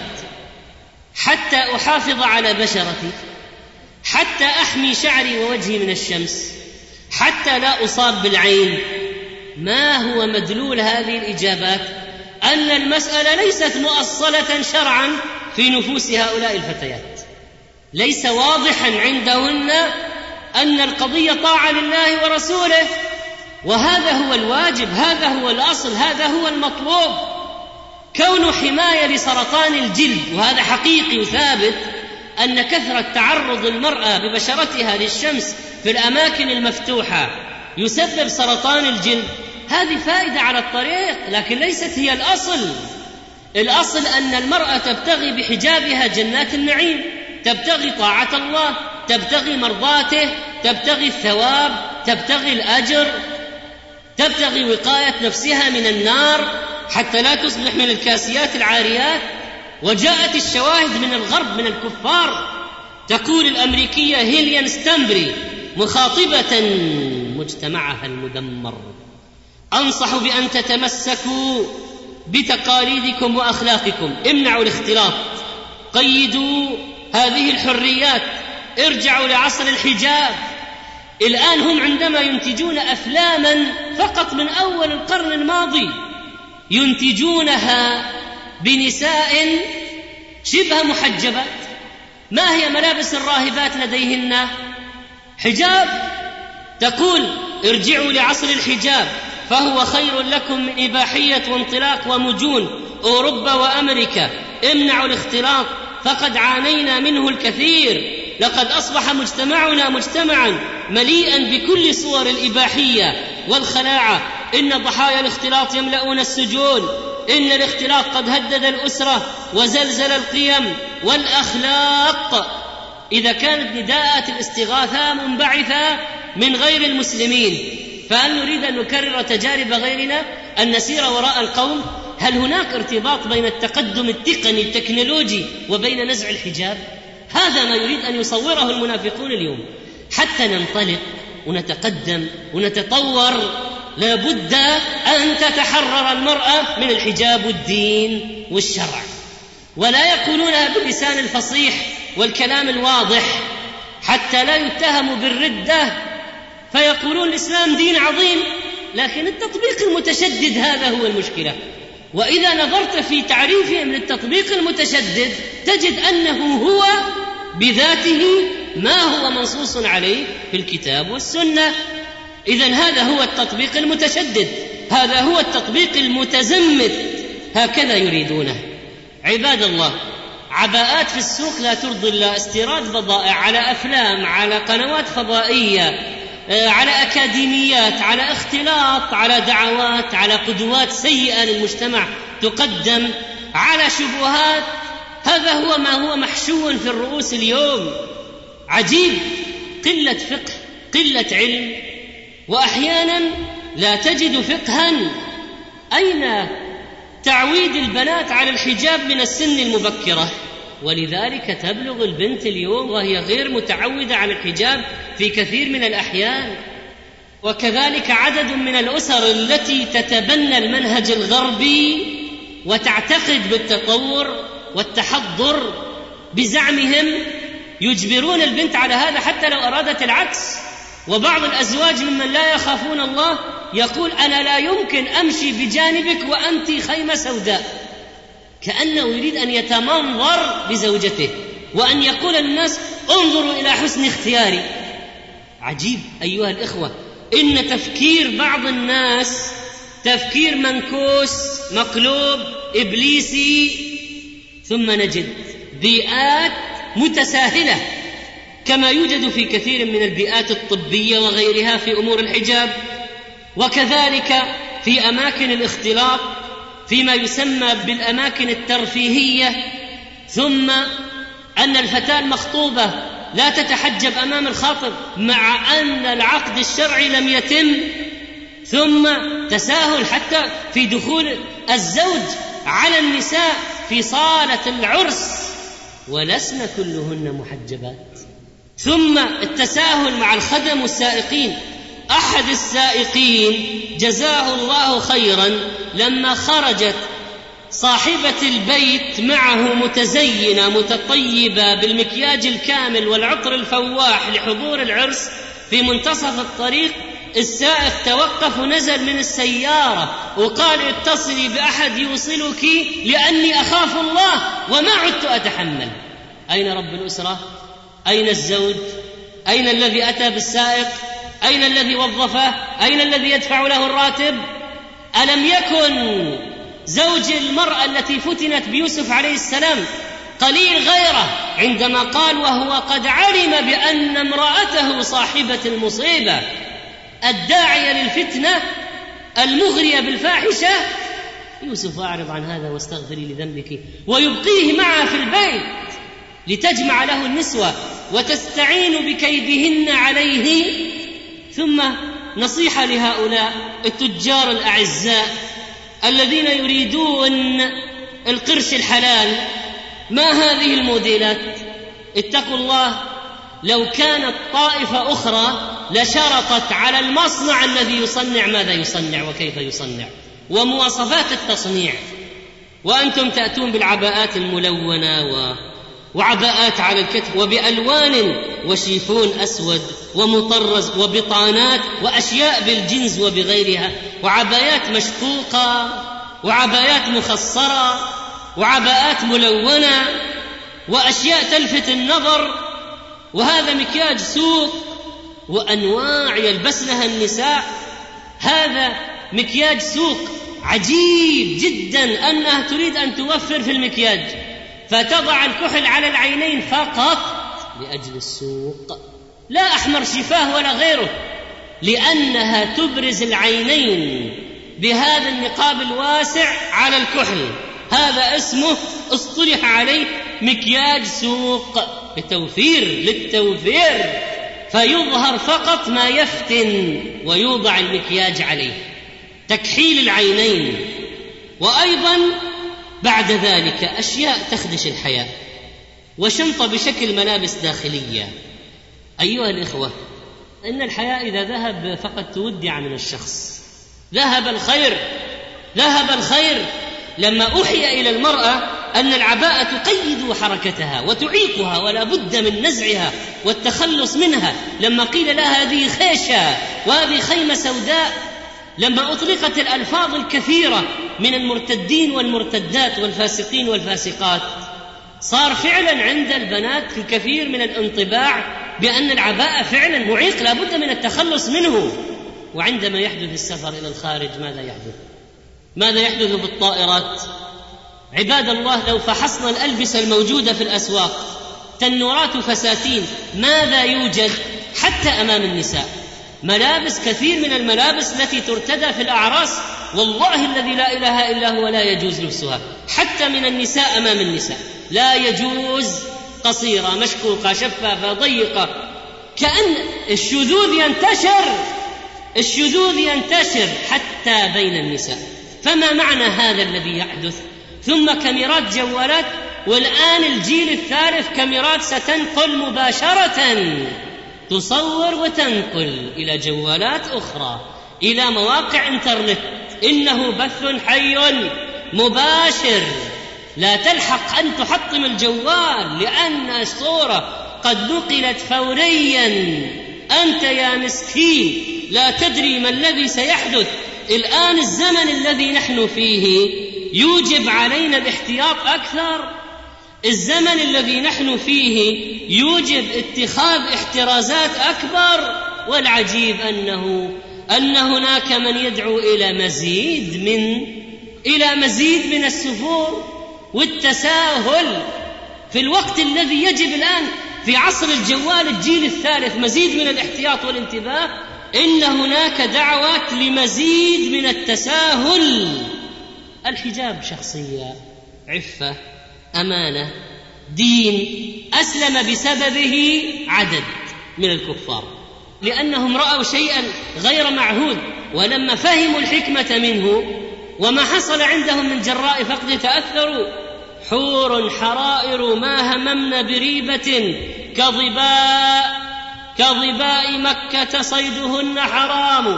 حتى أحافظ على بشرتي، حتى أحمي شعري ووجهي من الشمس، حتى لا أصاب بالعين. ما هو مدلول هذه الإجابات؟ أن المسألة ليست مؤصلة شرعا في نفوس هؤلاء الفتيات، ليس واضحا عندهن أن القضية طاعة لله ورسوله، وهذا هو الواجب، هذا هو الأصل، هذا هو المطلوب. كون حماية لسرطان الجلد، وهذا حقيقي وثابت، أن كثرة تعرض المرأة ببشرتها للشمس في الأماكن المفتوحة يسبب سرطان الجلد، هذه فائدة على الطريق، لكن ليست هي الأصل. الأصل أن المرأة تبتغي بحجابها جنات النعيم، تبتغي طاعة الله، تبتغي مرضاته، تبتغي الثواب، تبتغي الأجر، تبتغي وقاية نفسها من النار حتى لا تصبح من الكاسيات العاريات. وجاءت الشواهد من الغرب من الكفار، تقول الأمريكية هيليان ستامبري مخاطبة مجتمعها المدمر: أنصح بأن تتمسكوا بتقاليدكم وأخلاقكم، امنعوا الاختلاط، قيدوا هذه الحريات، ارجعوا لعصر الحجاب. الآن هم عندما ينتجون أفلاما فقط من أول القرن الماضي ينتجونها بنساء شبه محجبات. ما هي ملابس الراهبات لديهن؟ حجاب. تقول ارجعوا لعصر الحجاب فهو خير لكم من إباحية وانطلاق ومجون أوروبا وأمريكا، امنعوا الاختلاط فقد عانينا منه الكثير، لقد أصبح مجتمعنا مجتمعا مليئا بكل صور الإباحية والخلاعة، إن ضحايا الاختلاط يملؤون السجون، إن الاختلاط قد هدد الأسرة وزلزل القيم والأخلاق. إذا كانت نداءات الاستغاثة منبعثة من غير المسلمين، فهل نريد أن نكرر تجارب غيرنا، أن نسير وراء القوم؟ هل هناك ارتباط بين التقدم التقني التكنولوجي وبين نزع الحجاب؟ هذا ما يريد أن يصوره المنافقون اليوم. حتى ننطلق ونتقدم ونتطور لابد أن تتحرر المرأة من الحجاب والدين والشرع، ولا يقولونها باللسان الفصيح والكلام الواضح حتى لا يتهموا بالردة، فيقولون الإسلام دين عظيم، لكن التطبيق المتشدد هذا هو المشكلة. وإذا نظرت في تعريفهم للتطبيق المتشدد تجد أنه هو بذاته ما هو منصوص عليه في الكتاب والسنة. إذن هذا هو التطبيق المتشدد، هذا هو التطبيق المتزمت، هكذا يريدونه. عباد الله، عباءات في السوق لا ترضي الله، استيراد بضائع على أفلام، على قنوات فضائية، على أكاديميات، على اختلاط، على دعوات، على قدوات سيئة للمجتمع تقدم، على شبهات. هذا هو ما هو محشو في الرؤوس اليوم. عجيب، قلة فقه، قلة علم، وأحيانا لا تجد فقها. أين تعويد البنات على الحجاب من السن المبكرة؟ ولذلك تبلغ البنت اليوم وهي غير متعودة على الحجاب في كثير من الأحيان. وكذلك عدد من الأسر التي تتبنى المنهج الغربي وتعتقد بالتطور والتحضر بزعمهم يجبرون البنت على هذا حتى لو أرادت العكس. وبعض الأزواج ممن لا يخافون الله يقول أنا لا يمكن أمشي بجانبك وأنت خيمة سوداء، كأنه يريد أن يتمنظر بزوجته وأن يقول للناس انظروا إلى حسن اختياري. عجيب أيها الإخوة، إن تفكير بعض الناس تفكير منكوس مقلوب إبليسي. ثم نجد بيئات متساهلة كما يوجد في كثير من البيئات الطبية وغيرها في أمور الحجاب، وكذلك في أماكن الاختلاط، في فيما يسمى بالأماكن الترفيهية، ثم أن الفتاة المخطوبة لا تتحجب أمام الخاطب مع أن العقد الشرعي لم يتم، ثم تساهل حتى في دخول الزوج على النساء في صالة العرس ولسن كلهن محجبات، ثم التساهل مع الخدم والسائقين. أحد السائقين جزاه الله خيرا لما خرجت صاحبة البيت معه متزينة متطيبة بالمكياج الكامل والعطر الفواح لحضور العرس، في منتصف الطريق السائق توقف ونزل من السيارة وقال اتصلي بأحد يوصلك لأني أخاف الله وما عدت أتحمل. أين رب الأسرة؟ أين الزوج؟ أين الذي أتى بالسائق؟ أين الذي وظفه؟ أين الذي يدفع له الراتب؟ ألم يكن زوج المرأة التي فتنت بيوسف عليه السلام قليل غيره عندما قال وهو قد علم بأن امرأته صاحبة المصيبة الداعية للفتنة المغرية بالفاحشة، يوسف أعرض عن هذا واستغفري لذنبك، ويبقيه معها في البيت لتجمع له النسوة وتستعين بكيدهن عليه. ثم نصيحة لهؤلاء التجار الأعزاء الذين يريدون القرش الحلال، ما هذه الموديلات؟ اتقوا الله، لو كانت طائفة أخرى لشرطت على المصنع الذي يصنع ماذا يصنع وكيف يصنع ومواصفات التصنيع، وأنتم تأتون بالعباءات الملونة و... وعباءات على الكتف وبألوان وشيفون أسود ومطرز وبطانات وأشياء بالجنز وبغيرها، وعبايات مشقوقة وعبايات مخصرة وعباءات ملونة وأشياء تلفت النظر، وهذا مكياج سوق وأنواع يلبسنها النساء. هذا مكياج سوق عجيب جدا أنها تريد أن توفر في المكياج فتضع الكحل على العينين فقط لأجل السوق، لا أحمر شفاه ولا غيره، لأنها تبرز العينين بهذا النقاب الواسع على الكحل. هذا اسمه اصطلح عليه مكياج سوق للتوفير للتوفير فيظهر فقط ما يفتن ويوضع المكياج عليه، تكحيل العينين. وأيضا بعد ذلك أشياء تخدش الحياة، وشنطة بشكل ملابس داخلية. أيها الإخوة، إن الحياة إذا ذهب فقد تودع من الشخص، ذهب الخير ذهب الخير. لما أوحي إلى المرأة أن العباءة تقيد حركتها وتعيقها ولا بد من نزعها والتخلص منها، لما قيل لها هذه خيشة وهذه خيمة سوداء، لما أطلقت الألفاظ الكثيرة من المرتدين والمرتدات والفاسقين والفاسقات، صار فعلا عند البنات الكثير من الانطباع بأن العباءة فعلا معيق لا بد من التخلص منه. وعندما يحدث السفر إلى الخارج ماذا يحدث؟ ماذا يحدث بالطائرات؟ عباد الله، لو فحصنا الألبسة الموجودة في الأسواق تنورات وفساتين، ماذا يوجد حتى أمام النساء؟ ملابس، كثير من الملابس التي ترتدى في الأعراس والله الذي لا إله إلا هو لا يجوز لبسها حتى من النساء أمام النساء، لا يجوز، قصيرة مشكوكة شفافة ضيقة، كأن الشذوذ ينتشر الشذوذ ينتشر حتى بين النساء. فما معنى هذا الذي يحدث؟ ثم كاميرات جوالات، والآن الجيل الثالث كاميرات ستنقل مباشرة، تصور وتنقل إلى جوالات أخرى، إلى مواقع إنترنت، إنه بث حي مباشر، لا تلحق أن تحطم الجوال لأن الصورة قد نقلت فوريا. أنت يا مسكين لا تدري ما الذي سيحدث. الآن الزمن الذي نحن فيه يوجب علينا الاحتياط أكثر، الزمن الذي نحن فيه يوجب اتخاذ احترازات أكبر. والعجيب أنه أن هناك من يدعو إلى مزيد من إلى مزيد من السفور والتساهل في الوقت الذي يجب الآن في عصر الجوال الجيل الثالث مزيد من الاحتياط والانتباه. إن هناك دعوات لمزيد من التساهل الحجاب شخصية، عفة، أمانة، دين. أسلم بسببه عدد من الكفار لأنهم رأوا شيئا غير معهود، ولما فهموا الحكمة منه وما حصل عندهم من جراء فقد تأثروا. حور حرائر ما هممن بريبة كظباء كظباء مكة صيدهن حرام.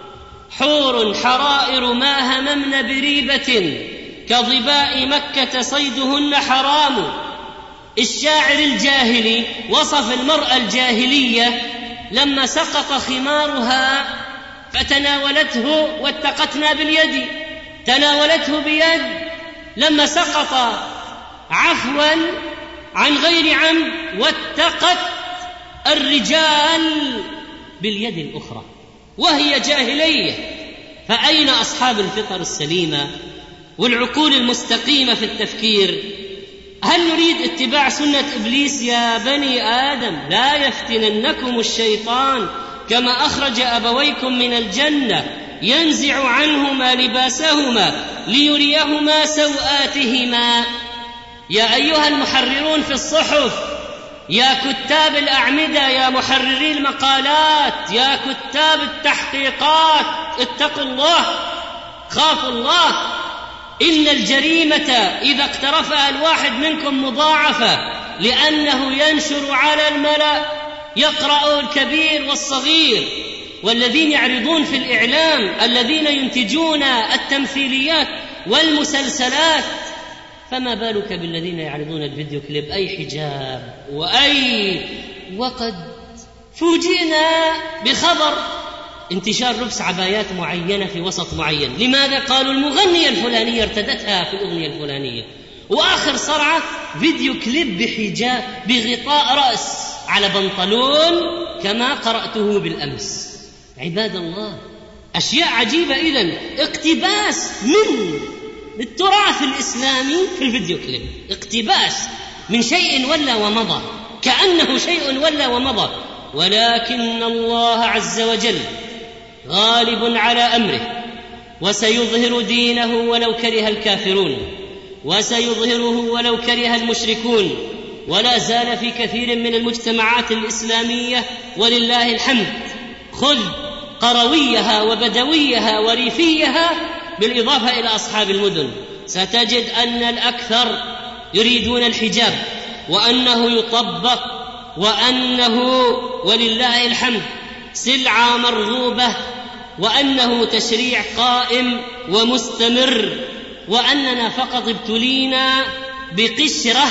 حور حرائر ما هممن بريبة كظباء مكة صيدهن حرام. الشاعر الجاهلي وصف المرأة الجاهلية لما سقط خمارها فتناولته واتقتنا باليد، تناولته بيد لما سقط عفوا عن غير عمد، واتقت الرجال باليد الأخرى وهي جاهلية. فأين أصحاب الفطر السليمة والعقول المستقيمة في التفكير؟ هل نريد اتباع سنة إبليس؟ يا بني آدم لا يفتننكم الشيطان كما أخرج أبويكم من الجنة ينزع عنهما لباسهما ليريهما سوآتهما. يا أيها المحررون في الصحف، يا كتاب الأعمدة، يا محرري المقالات، يا كتاب التحقيقات، اتقوا الله، خافوا الله. إن الجريمة إذا اقترفها الواحد منكم مضاعفة، لأنه ينشر على الملأ، يقرأ الكبير والصغير، والذين يعرضون في الإعلام، الذين ينتجون التمثيليات والمسلسلات، فما بالك بالذين يعرضون الفيديو كليب؟ أي حجاب وأي. وقد فوجئنا بخبر انتشار لبس عبايات معينة في وسط معين. لماذا؟ قالوا المغنية الفلانية ارتدتها في الأغنية الفلانية. وآخر صرعة فيديو كليب بحجاب بغطاء رأس على بنطلون كما قرأته بالأمس. عباد الله، أشياء عجيبة. إذن اقتباس من التراث الإسلامي في الفيديو كليب، اقتباس من شيء ولا ومضى، كأنه شيء ولا ومضى. ولكن الله عز وجل غالب على أمره، وسيظهر دينه ولو كره الكافرون، وسيظهره ولو كره المشركون. ولا زال في كثير من المجتمعات الإسلامية ولله الحمد، خذ قرويها وبدويها وريفيها بالإضافة إلى أصحاب المدن، ستجد أن الأكثر يريدون الحجاب، وأنه يطبق، وأنه ولله الحمد سلعة مرغوبة، وأنه تشريع قائم ومستمر، وأننا فقط ابتلينا بقشرة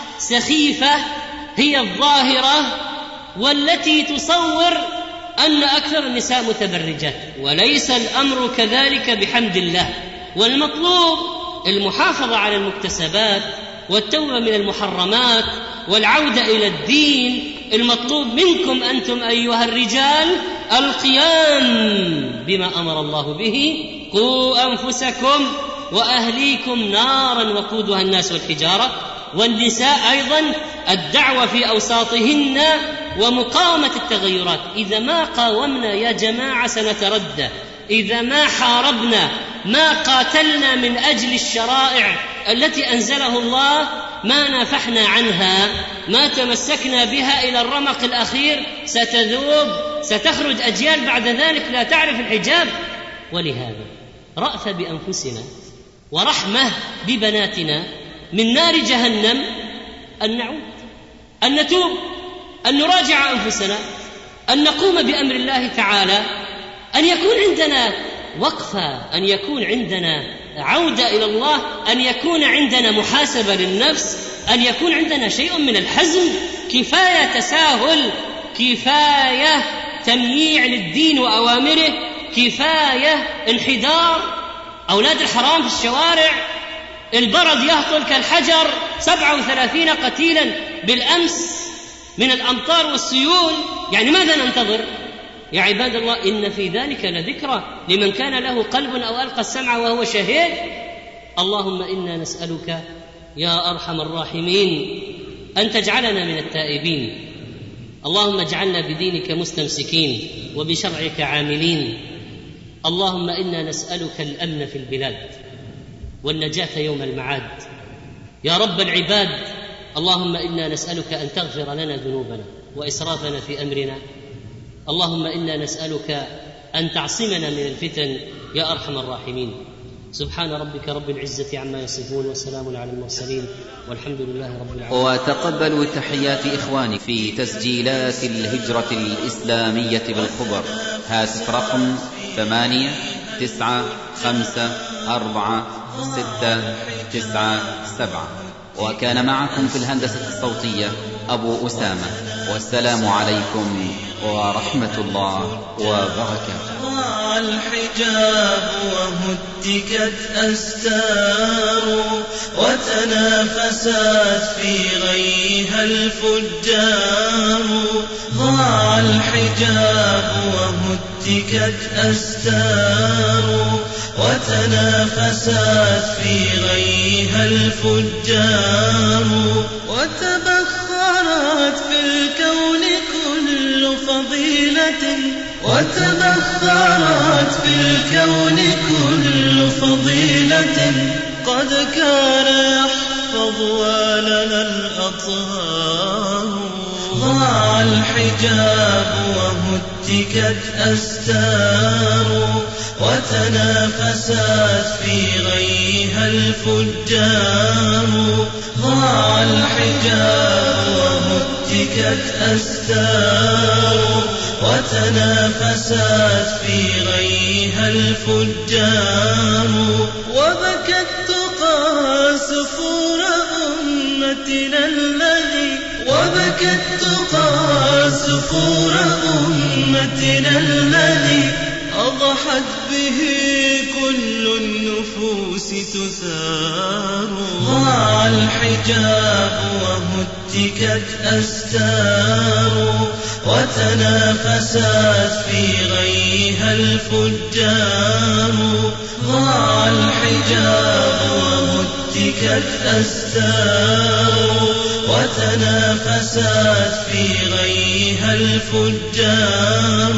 سخيفة هي الظاهرة، والتي تصور أن أكثر النساء متبرجات، وليس الأمر كذلك بحمد الله. والمطلوب المحافظة على المكتسبات والتوبة من المحرمات والعودة إلى الدين. المطلوب منكم أنتم أيها الرجال القيام بما أمر الله به: قوا أنفسكم وأهليكم نارا وقودها الناس والحجارة. والنساء أيضا الدعوة في أوساطهن ومقاومة التغيرات. إذا ما قاومنا يا جماعة سنتردى، إذا ما حاربنا، ما قاتلنا من أجل الشرائع التي أنزله الله، ما نافحنا عنها، ما تمسكنا بها إلى الرمق الأخير، ستذوب، ستخرج أجيال بعد ذلك لا تعرف الحجاب. ولهذا رأفة بأنفسنا ورحمة ببناتنا من نار جهنم أن نعود، أن نتوب، أن نراجع أنفسنا، أن نقوم بأمر الله تعالى، أن يكون عندنا وقفة، أن يكون عندنا عودة إلى الله، أن يكون عندنا محاسبة للنفس، أن يكون عندنا شيء من الحزم. كفاية تساهل، كفاية تمييع للدين وأوامره، كفاية انحدار. أولاد الحرام في الشوارع، البرد يهطل كالحجر، سبعة وثلاثين قتيلا بالأمس من الأمطار والسيول. يعني ماذا ننتظر يا عباد الله؟ إن في ذلك لذكرى لمن كان له قلب أو ألقى السمع وهو شهيد. اللهم إنا نسألك يا أرحم الراحمين أن تجعلنا من التائبين. اللهم اجعلنا بدينك مستمسكين وبشرعك عاملين. اللهم إنا نسألك الأمن في البلاد، والنجاة يوم المعاد. يا رب العباد، اللهم إنا نسألك أن تغفر لنا ذنوبنا وإسرافنا في أمرنا. اللهم إنا نسألك أن تعصمنا من الفتن يا أرحم الراحمين. سبحان ربك رب العزة عما يصفون وسلام على المرسلين والحمد لله رب العالمين. وتقبلوا تحيات إخواني في تسجيلات الهجرة الإسلامية بالخبر. هاتف رقم ثمانية تسعة خمسة أربعة ستة تسعة سبعة. وكان معكم في الهندسة الصوتية أبو أسامة، والسلام عليكم ورحمة الله وبركاته. ضاع الحجاب وهتكت أستار وتنافست في غيها الفجار. ضاع الحجاب وهتكت أستار وتنافست في غيها الفجار. وتبخرت في الكون كل فضيلة وتبخرت في الكون كل فضيلة قد كان يحفظها لنا الأطهار. ضاع الحجاب وهتكت أستار وتنافست في غيها الفجار. ضاع الحجاب وهتكت أستار وتنافست في غيها الفجار. وبكت تقى سفور أمتنا الذي وبكت تقى سفور أمتنا الذي أضحت به كل النفوس تثار. ضاع الحجاب وهتكت أستار وتنافست في غيها الفجار. ضاع الحجاب وهتكت أستار وتنافست في غيها الفجار.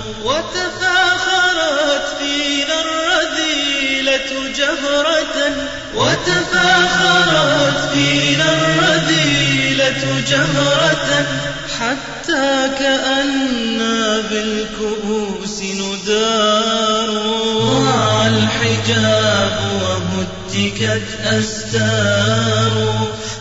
وتفاخرت فينا الرذيلة جهرة وتفاخرت فينا الرذيلة جهرة حتى كأننا بالكؤوس ندار. ضاع الحجاب وهتكت أستار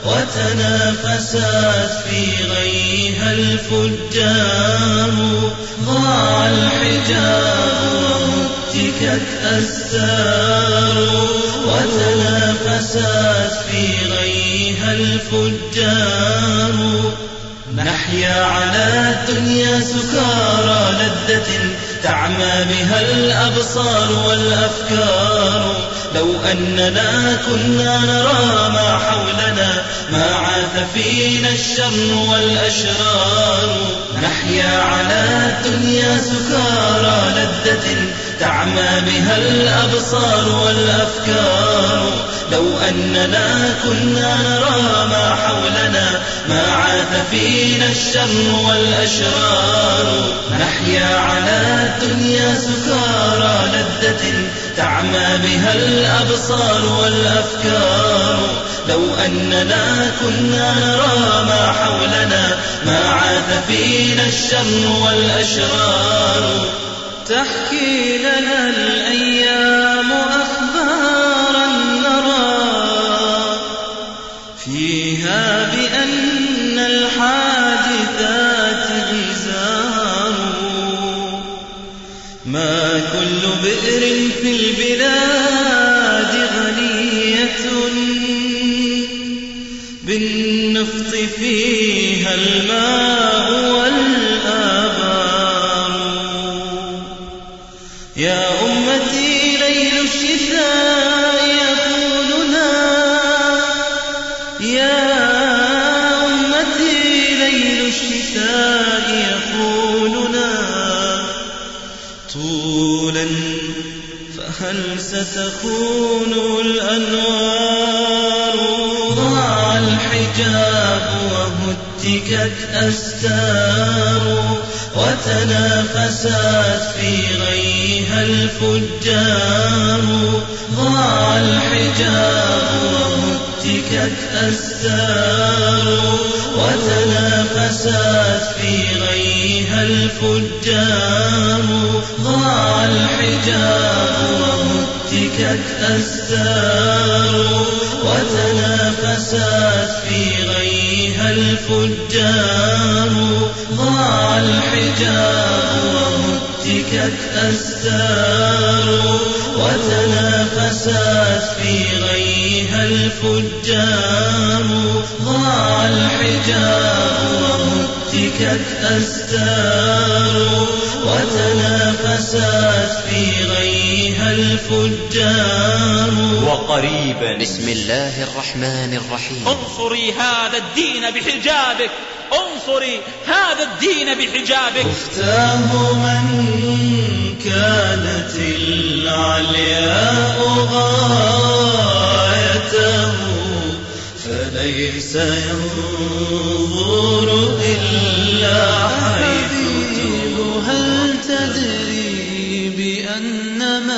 وتنافست في غيها الفجار. ضاع الحجاب وهتكت أستار وتنافست في غيها الفجار. نحيا على الدنيا سكارى لذة تعمى بها الأبصار والأفكار. لو أننا كنا نرى ما حولنا ما عاث فينا الشر والأشرار. نحيا على الدنيا سكارى لذة تعمى بها الأبصار والأفكار. لو أننا كنا نرى ما حولنا ما عاث فينا الشر والأشرار. نحيا على الدنيا سكارى لذة تعمى بها الأبصار والأفكار. لو أننا كنا نرى ما حولنا ما عاث فينا الشر والأشرار. تحكي لنا الأيام أخبارا نرى فيها بأن الحادثات إزار. ما كل بئر في البلاد غنية بالنفط فيها الماء والآبار. يا أمتي ليل الشتاء يقولنا يا أمتي ليل الشتاء يقولنا طولا فهل ستكون الأنوار. ضاع الحجاب وهتكت أستار وتنافست في غيها الفجار ضاع الحجاب وهتكت أستار وتنافست في غيها الفجار ضاع الحجاب وهتكت أستار وتنافست في غيها الفجار ضاع الحجاب وهتكت أستار وتنافست في غيها الفجار ضاع الحجاب وهتكت أستار وتنافست في غيها الفجار. وقريبا بسم الله الرحمن الرحيم. انصري هذا الدين بحجابك، انصري هذا الدين بحجابك. اختاه من كانت العلياء غايته فليس ينظر إلا حيث هل تدري بأن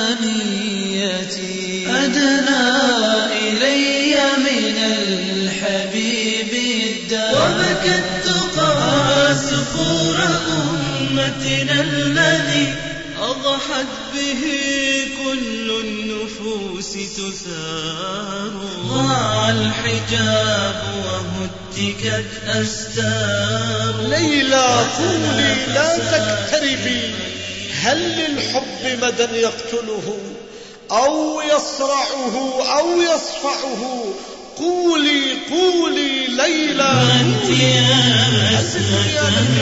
منيتي أدنى إلي من الحبيب الدار وبكت تقى سفور أمتنا الذي أضحت به كل النفوس تثار ضاع الحجاب وهتكت أستار. ليلى قولي لا تقتربي، هل للحب مدى يقتله أو يصرعه أو يصفعه؟ قولي قولي ليلى أنت يا مسمة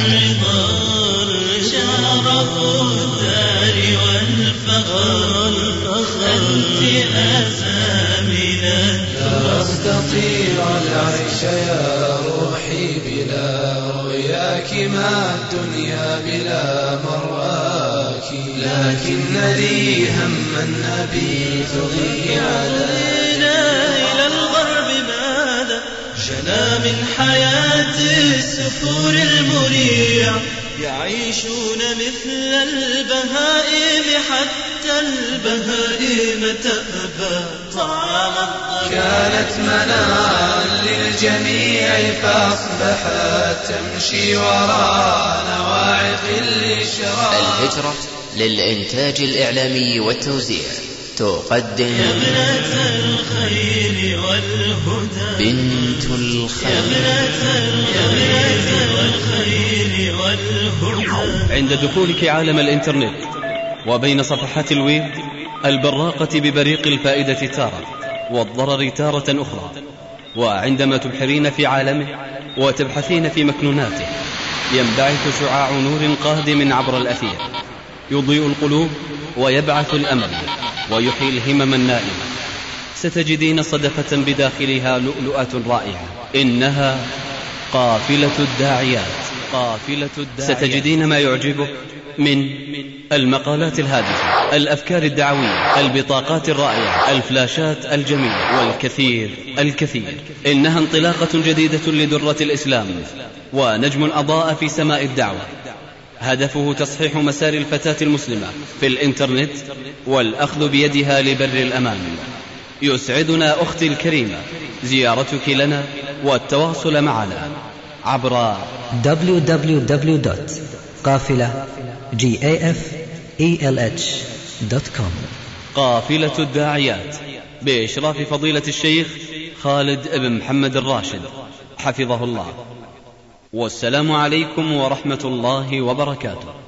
الرضا شرف الدار والفخر أنت أزامنا لا أستطيع العيش يا روحي بلا رؤياك ما الدنيا بلا مرآك لكن لي هما أبيت به علينا إلى الغرب ماذا جنى من حياة السفور المريع يعيشون مثل البهائم حتى البهائم تأبى طعام الضياع. كانت منارا للجميع فأصبحت تمشي وراء نواعق الإشراق. الهجرة للإنتاج الإعلامي والتوزيع تقدم يا ابنة الخير والهدى بنت الخير يا ابنة الخير والهدى. عند دخولك عالم الإنترنت وبين صفحات الويب البراقة ببريق الفائدة تارة والضرر تارة أخرى، وعندما تبحرين في عالمه وتبحثين في مكنوناته ينبعث شعاع نور قادم عبر الأثير يضيء القلوب ويبعث الأمل ويحيي الهمم النائمة. ستجدين صدفة بداخلها لؤلؤة رائعة، إنها قافلة الداعيات. قافلة الداعيات. ستجدين ما يعجبك من المقالات الهادفة، الأفكار الدعوية، البطاقات الرائعة، الفلاشات الجميلة والكثير الكثير. إنها انطلاقة جديدة لدرة الإسلام ونجم أضاء في سماء الدعوة، هدفه تصحيح مسار الفتاة المسلمة في الإنترنت والأخذ بيدها لبر الأمان. يسعدنا أختي الكريمة زيارتك لنا والتواصل معنا عبر دبليو دبليو دبليو دوت قافلة دوت كوم. قافلة الداعيات بإشراف فضيلة الشيخ خالد بن محمد الراشد حفظه الله. والسلام عليكم ورحمة الله وبركاته.